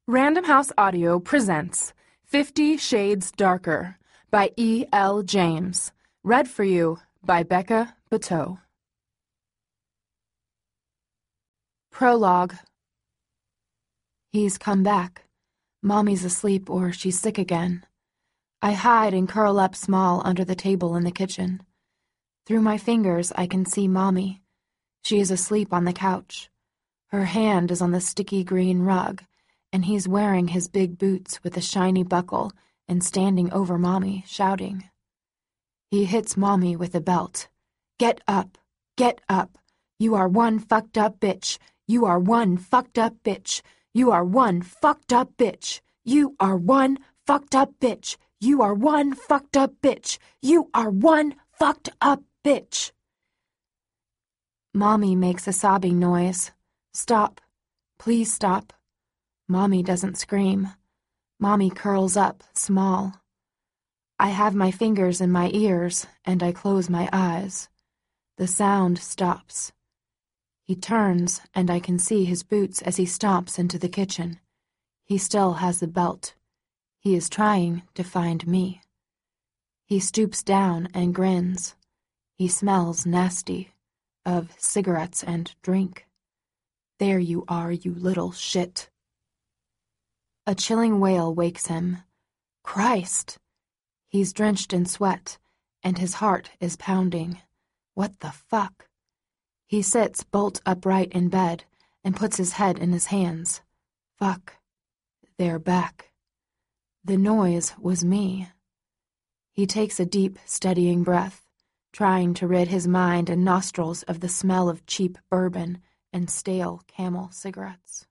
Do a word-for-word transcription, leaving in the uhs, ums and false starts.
Random House Audio presents Fifty Shades Darker by E L James. Read for you by Becca Bateau. Prologue. He's come back. Mommy's asleep or she's sick again. I hide and curl up small under the table in the kitchen. Through my fingers I can see Mommy. She is asleep on the couch. Her hand is on the sticky green rug, and he's wearing his big boots with a shiny buckle and standing over Mommy, shouting. He hits Mommy with a belt. Get up! Get up! You are one fucked up bitch! You are one fucked up bitch! You are one fucked up bitch! You are one fucked up bitch! You are one fucked up bitch! You are one fucked up bitch! Mommy makes a sobbing noise. Stop. Please stop. Mommy doesn't scream. Mommy curls up, small. I have my fingers in my ears, and I close my eyes. The sound stops. He turns, and I can see his boots as he stomps into the kitchen. He still has the belt. He is trying to find me. He stoops down and grins. He smells nasty, of cigarettes and drink. There you are, you little shit. A chilling wail wakes him. Christ! He's drenched in sweat, and his heart is pounding. What the fuck? He sits bolt upright in bed and puts his head in his hands. Fuck. They're back. The noise was me. He takes a deep, steadying breath, trying to rid his mind and nostrils of the smell of cheap bourbon and stale Camel cigarettes.